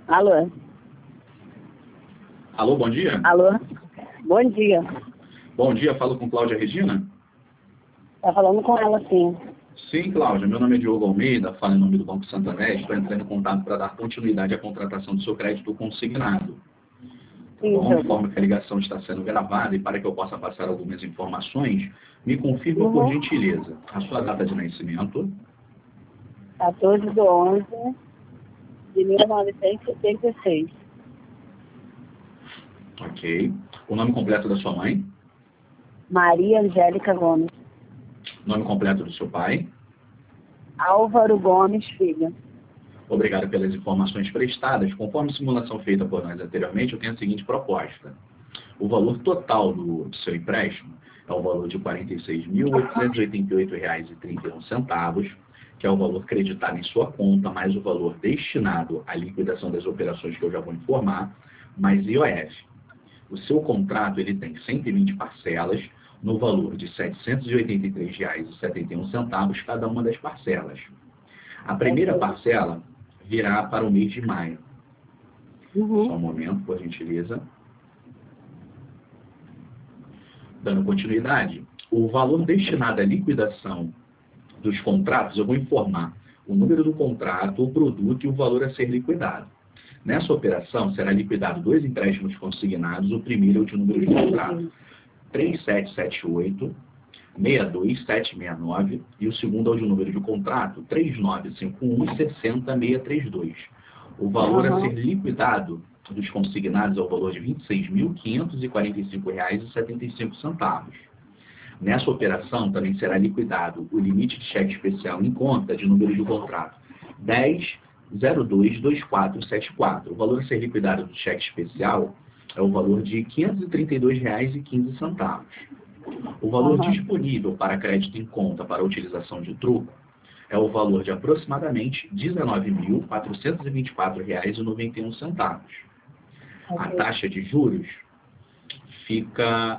Alô? Alô, bom dia? Alô? Bom dia. Bom dia, falo com Cláudia Regina? Tá falando com ela, sim. Sim, Cláudia, meu nome é Diogo Almeida, falo em nome do Banco Santander, estou entrando em contato para dar continuidade à contratação do seu crédito consignado. Sim, Bom, Diogo. informo que a ligação está sendo gravada e para que eu possa passar algumas informações, me confirma por gentileza a sua data de nascimento, 14/11/1976. ok? O nome completo da sua mãe, Maria Angélica Gomes. nome completo do seu pai. Álvaro Gomes Filho. Obrigado pelas informações prestadas. Conforme a simulação feita por nós anteriormente, eu tenho a seguinte proposta. O valor total do seu empréstimo é o valor de R$ 46.888,31, que é o valor creditado em sua conta, mais o valor destinado à liquidação das operações que eu já vou informar, mais IOF. O seu contrato ele tem 120 parcelas, no valor de R$ 783,71 cada uma das parcelas. A primeira parcela virá para o mês de maio. Só um momento, por gentileza. Dando continuidade, o valor destinado à liquidação dos contratos, eu vou informar o número do contrato, o produto e o valor a ser liquidado. Nessa operação, será liquidado 2 empréstimos consignados, o primeiro é o de número de contrato 3778, 62769 e o segundo é o de número de contrato 3951 e 60632. O valor a ser liquidado dos consignados é o valor de R$ 26.545,75. Nessa operação também será liquidado o limite de cheque especial em conta de número de contrato 10022474. O valor a ser liquidado do cheque especial é o valor de R$ 532,15. O valor disponível para crédito em conta para a utilização de troco é o valor de aproximadamente R$ 19.424,91. A taxa de juros fica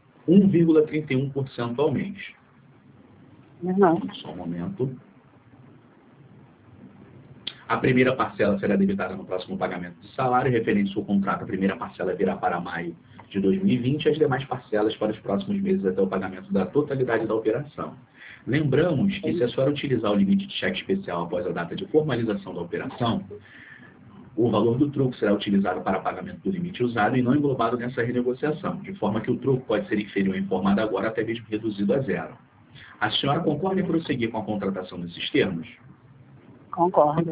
1,31% ao mês. Só um momento. A primeira parcela será debitada no próximo pagamento de salário. Referente ao seu contrato, a primeira parcela virá para maio de 2020 e as demais parcelas para os próximos meses até o pagamento da totalidade da operação. Lembramos que se a senhora utilizar o limite de cheque especial após a data de formalização da operação, o valor do troco será utilizado para pagamento do limite usado e não englobado nessa renegociação, de forma que o troco pode ser inferior ao informado agora até mesmo reduzido a zero. A senhora concorda em prosseguir com a contratação desses termos? Concordo.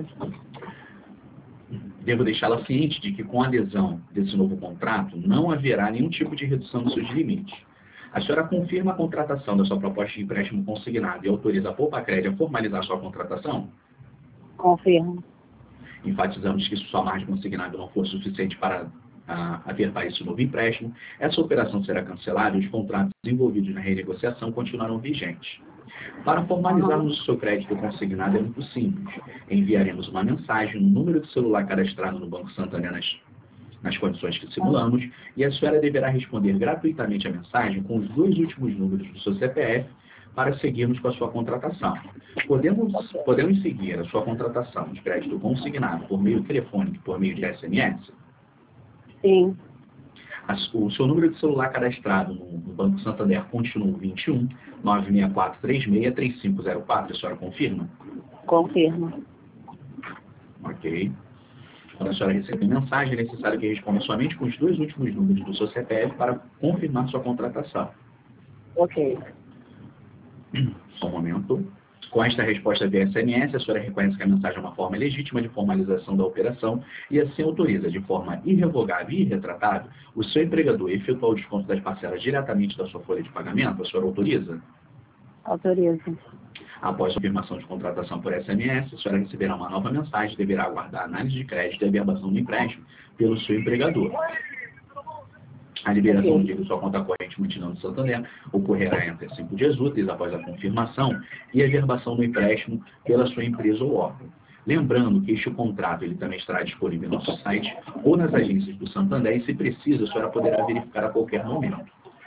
Devo deixá-la ciente de que com a adesão desse novo contrato não haverá nenhum tipo de redução dos seus limites. A senhora confirma a contratação da sua proposta de empréstimo consignado e autoriza a Poupa-Crédito a formalizar sua contratação? Confirmo. Enfatizamos que se sua margem consignada não for suficiente para apertar esse novo empréstimo, essa operação será cancelada e os contratos envolvidos na renegociação continuarão vigentes. Para formalizarmos o seu crédito consignado é muito simples. Enviaremos uma mensagem no número de celular cadastrado no Banco Santander nas condições que simulamos e a senhora deverá responder gratuitamente a mensagem com os 2 últimos números do seu CPF para seguirmos com a sua contratação. Podemos seguir a sua contratação de crédito consignado por meio telefônico e por meio de SMS? Sim. O seu número de celular cadastrado no Banco Santander continua 21 96436 3504. A senhora confirma? Confirmo. Ok. Quando a senhora receber mensagem, é necessário que responda somente com os 2 últimos números do seu CPF para confirmar sua contratação. Ok. Só um momento. Com esta resposta via SMS, a senhora reconhece que a mensagem é uma forma legítima de formalização da operação e assim autoriza de forma irrevogável e irretratável o seu empregador a efetuar o desconto das parcelas diretamente da sua folha de pagamento. A senhora autoriza? Autorizo. Após a confirmação de contratação por SMS, a senhora receberá uma nova mensagem e deverá aguardar a análise de crédito e a averbação do empréstimo pelo seu empregador. A liberação de sua conta corrente mantida no Santander ocorrerá entre 5 dias úteis após a confirmação e a averbação do empréstimo pela sua empresa ou órgão. Lembrando que este contrato ele também estará disponível no nosso site ou nas agências do Santander e, se precisa, a senhora poderá verificar a qualquer momento.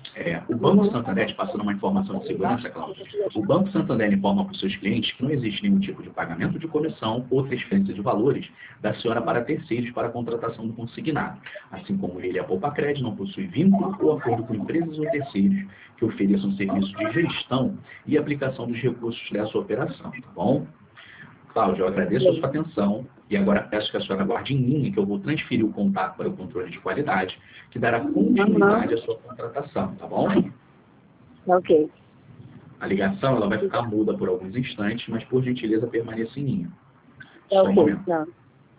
O Banco Santander, te passando uma informação de segurança, Cláudia, o Banco Santander informa para os seus clientes que não existe nenhum tipo de pagamento de comissão ou transferência de valores da senhora para terceiros para a contratação do consignado, assim como ele, a Poupa-Cred, não possui vínculo ou acordo com empresas ou terceiros que ofereçam serviço de gestão e aplicação dos recursos dessa operação, tá bom? Cláudia, eu agradeço a sua atenção e agora peço que a senhora guarde em linha que eu vou transferir o contato para o controle de qualidade, que dará continuidade à sua contratação, tá bom? Ok. A ligação ela vai ficar muda por alguns instantes, mas por gentileza permaneça em linha. Só um Ok, momento. tá.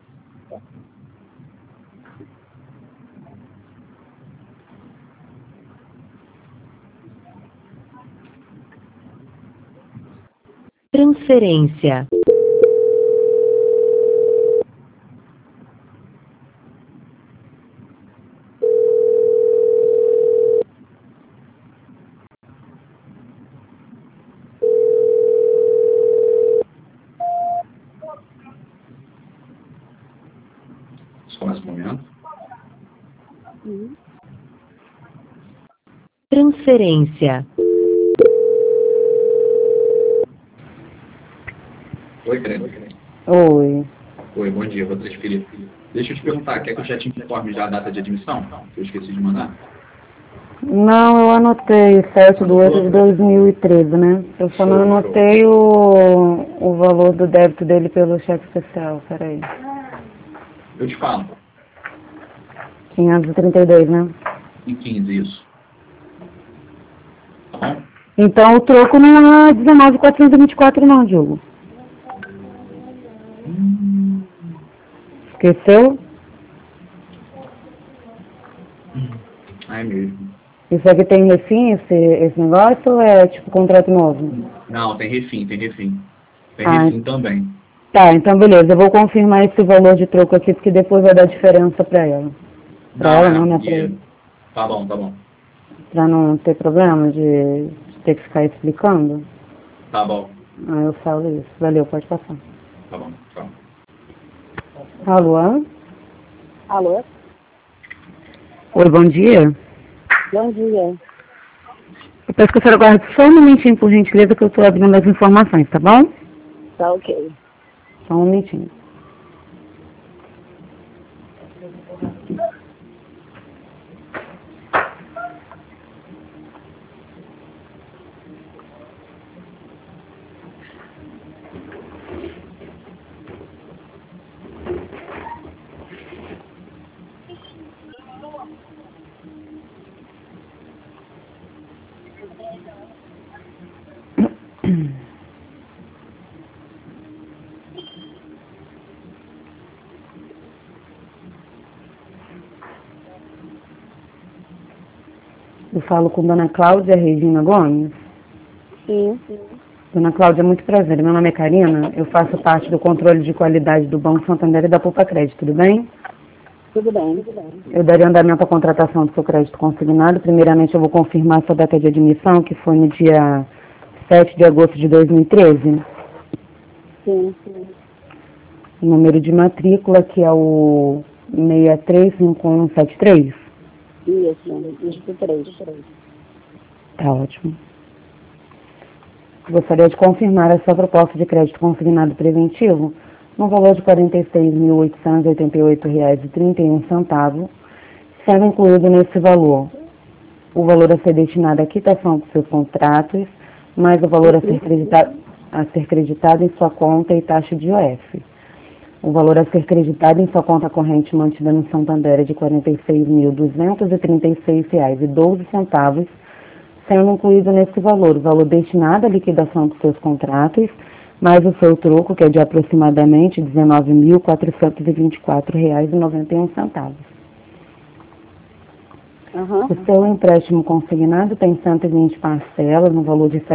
Transferência. Só mais um momento. Transferência. Oi, Creno. Oi. Oi, bom dia, vou transferir. Deixa eu te perguntar, quer que eu já te informe já a data de admissão? Que eu esqueci de mandar. Não, eu anotei 7/8/2013, né? Eu só não anotei o valor do débito dele pelo cheque especial, peraí. Eu te falo. 532, né? Em 15, isso. Tá bom? Então o troco não é 19.424 não, Diogo. Esqueceu? É mesmo. Isso aqui tem refim, esse negócio, ou é tipo contrato novo? Não, tem refim, tem refim. Tem Ah, refim também. Tá, então beleza, eu vou confirmar esse valor de troco aqui, porque depois vai dar diferença pra ela. Pra ela não, né? Pra ele. Tá bom, tá bom. Pra não ter problema de ter que ficar explicando. Tá bom, Aí eu falo isso. Valeu, pode passar. tá bom. Tchau. Alô? Alô? Oi, bom dia. Bom dia. Eu peço que a senhora guarde só um minutinho, por gentileza, que eu estou abrindo as informações, tá bom? Tá ok. Só um minutinho. Eu falo com Dona Cláudia Regina Gomes. Sim. Dona Cláudia, muito prazer. Meu nome é Karina. Eu faço parte do controle de qualidade do Banco Santander e da Poupa-Cred, tudo bem? Tudo bem. Eu darei andamento à contratação do seu crédito consignado. Primeiramente, eu vou confirmar sua data de admissão, que foi no dia 7 de agosto de 2013. Sim. O número de matrícula, que é o 635173. Isso 3. Tá ótimo. Gostaria de confirmar a sua proposta de crédito consignado preventivo no valor de R$ 46.888,31, sendo incluído nesse valor o valor a ser destinado à quitação dos seus contratos, mais o valor a ser creditado em sua conta e taxa de IOF. O valor a ser creditado em sua conta corrente mantida no Santander é de R$ 46.236,12, sendo incluído nesse valor o valor destinado à liquidação dos seus contratos, mais o seu troco, que é de aproximadamente R$ 19.424,91. O seu empréstimo consignado tem 120 parcelas, no valor de R$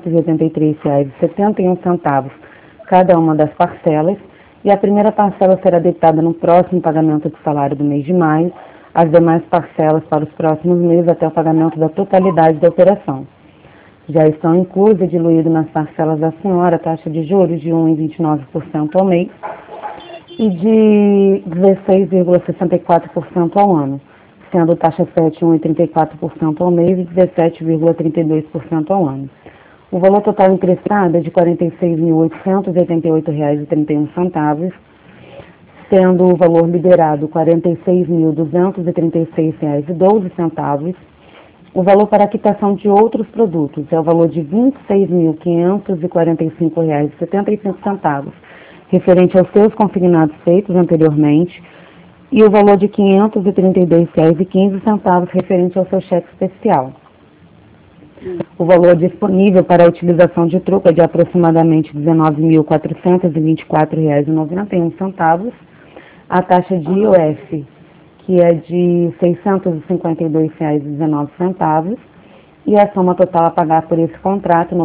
783,71 cada uma das parcelas, e a primeira parcela será debitada no próximo pagamento do salário do mês de maio, as demais parcelas para os próximos meses até o pagamento da totalidade da operação. Já estão inclusas e diluídas nas parcelas da senhora a taxa de juros de 1,29% ao mês e de 16,64% ao ano, sendo taxa 7,34% ao mês e 17,32% ao ano. O valor total emprestado é de R$ 46.888,31, sendo o valor liberado R$ 46.236,12. O valor para a quitação de outros produtos é o valor de R$ 26.545,75, referente aos seus consignados feitos anteriormente, e o valor de R$ 532,15, referente ao seu cheque especial. O valor disponível para a utilização de troco é de aproximadamente R$ 19.424,91, a taxa de IOF, que é de R$ 652,19, e a soma total a pagar por esse contrato, R$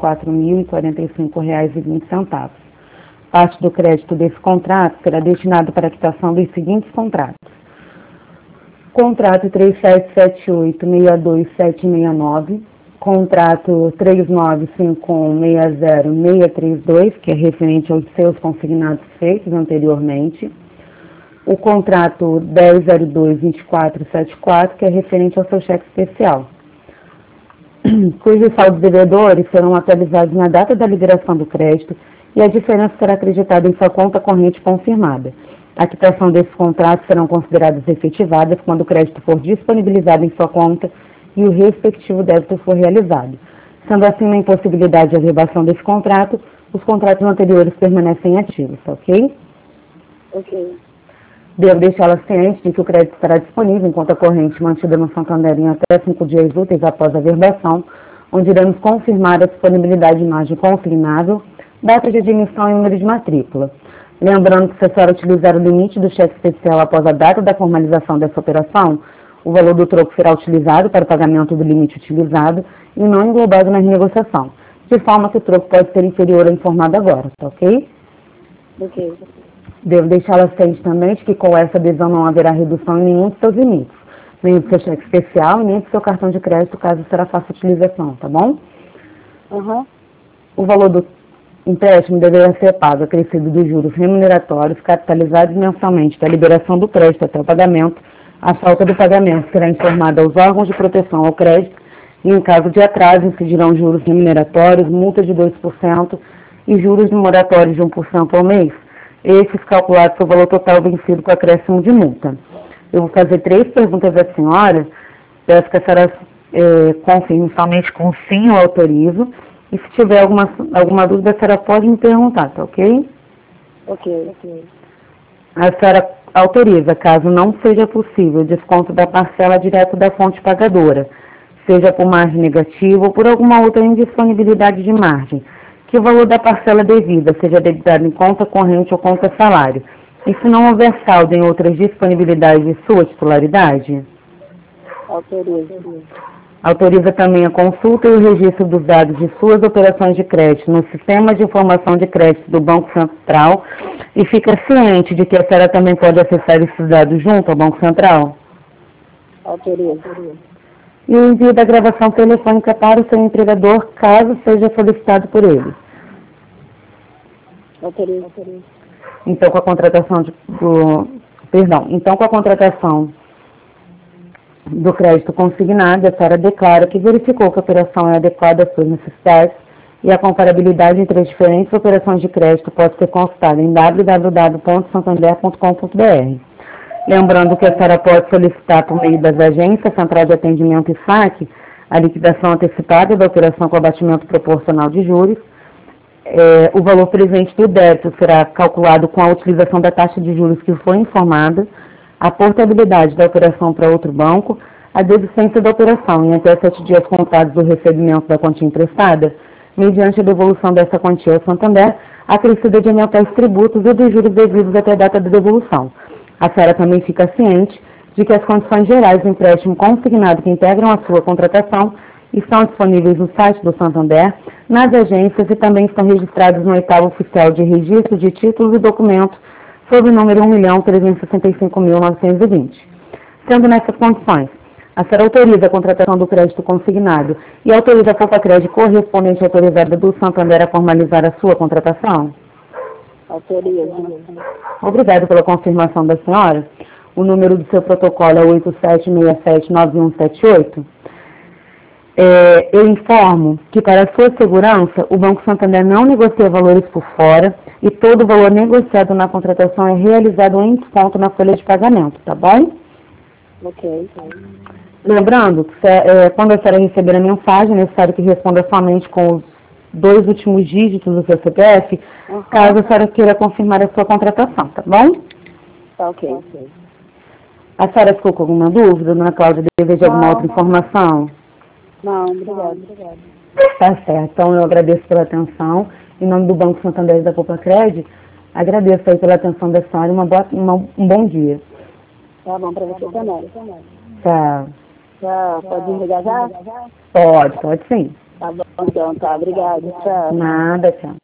94.045,20. Parte do crédito desse contrato será destinado para a quitação dos seguintes contratos. Contrato 3778-62769, contrato 3951-60632, que é referente aos seus consignados feitos anteriormente, o contrato 1002-2474, que é referente ao seu cheque especial, cujos saldos devedores serão atualizados na data da liberação do crédito e a diferença será acreditada em sua conta corrente confirmada. A quitação desses contratos serão consideradas efetivadas quando o crédito for disponibilizado em sua conta e o respectivo débito for realizado. Sendo assim, na impossibilidade de averbação desse contrato, os contratos anteriores permanecem ativos, ok? Ok. Devo deixá-la ciente de que o crédito estará disponível em conta corrente mantida no Santander em até 5 dias úteis após a averbação, onde iremos confirmar a disponibilidade de margem consignável, data de admissão e número de matrícula. Lembrando que, se a senhora utilizar o limite do cheque especial após a data da formalização dessa operação, o valor do troco será utilizado para o pagamento do limite utilizado e não englobado na renegociação, de forma que o troco pode ser inferior ao informado agora, tá ok? Ok. Devo deixá-la ciente também de que com essa adesão não haverá redução em nenhum dos seus limites, nem do seu cheque especial e nem do seu cartão de crédito, caso será faça utilização, tá bom? O valor do empréstimo deverá ser pago acrescido dos juros remuneratórios capitalizados mensalmente da liberação do crédito até o pagamento. A falta do pagamento será informada aos órgãos de proteção ao crédito e, em caso de atraso, incidirão juros remuneratórios, multa de 2% e juros de moratórios de 1% ao mês, esses calculados sobre o valor total vencido com acréscimo de multa. Eu vou fazer 3 perguntas à senhora, peço que a senhora confirme somente com sim ou autorizo, e se tiver alguma dúvida, a senhora pode me perguntar, tá ok? Ok. A senhora autoriza, caso não seja possível, o desconto da parcela direto da fonte pagadora, seja por margem negativa ou por alguma outra indisponibilidade de margem, que o valor da parcela devida seja debitado em conta corrente ou conta salário, e se não houver saldo em outras disponibilidades de sua titularidade? Autoriza. Autoriza também a consulta e o registro dos dados de suas operações de crédito no Sistema de Informação de Crédito do Banco Central e fica ciente de que a senhora também pode acessar esses dados junto ao Banco Central? Autoriza. E o envio da gravação telefônica para o seu entregador, caso seja solicitado por ele. Autoriza. Então, com a contratação do crédito consignado, a senhora declara que verificou que a operação é adequada às suas necessidades e a comparabilidade entre as diferentes operações de crédito pode ser consultada em www.santander.com.br. Lembrando que a senhora pode solicitar por meio das agências, Central de Atendimento e SAC, a liquidação antecipada da operação com abatimento proporcional de juros. O valor presente do débito será calculado com a utilização da taxa de juros que foi informada, a portabilidade da operação para outro banco, a desistência da operação em até 7 dias contados do recebimento da quantia emprestada, mediante a devolução dessa quantia ao Santander, acrescida de eventuais tributos e dos juros devidos até a data da devolução. A senhora também fica ciente de que as condições gerais do empréstimo consignado que integram a sua contratação estão disponíveis no site do Santander, nas agências e também estão registrados no 8º Oficial de Registro de Títulos e Documentos, sob o número 1.365.920. Sendo nessas condições, a senhora autoriza a contratação do crédito consignado e autoriza a Fofacred correspondente autorizada do Santander a formalizar a sua contratação? Autoriza. Obrigado pela confirmação da senhora. o número do seu protocolo é 87679178. Eu informo que, para a sua segurança, o Banco Santander não negocia valores por fora e todo o valor negociado na contratação é realizado em desconto na folha de pagamento, tá bom? Ok. Lembrando que quando a senhora receber a mensagem, é necessário que responda somente com os 2 últimos dígitos do seu CPF, caso a senhora queira confirmar a sua contratação, tá bom? Tá ok. A senhora ficou com alguma dúvida, dona Cláudia, deseja alguma outra informação? Não, obrigada. Tá certo. Então, eu agradeço pela atenção. Em nome do Banco Santander e da Popacred, agradeço aí pela atenção da senhora e um bom dia. Tá bom pra você também. Tá. Tchau. Pode desligar já? Pode sim. Tá bom, então. Tá. Obrigada. Tchau. Nada, tchau.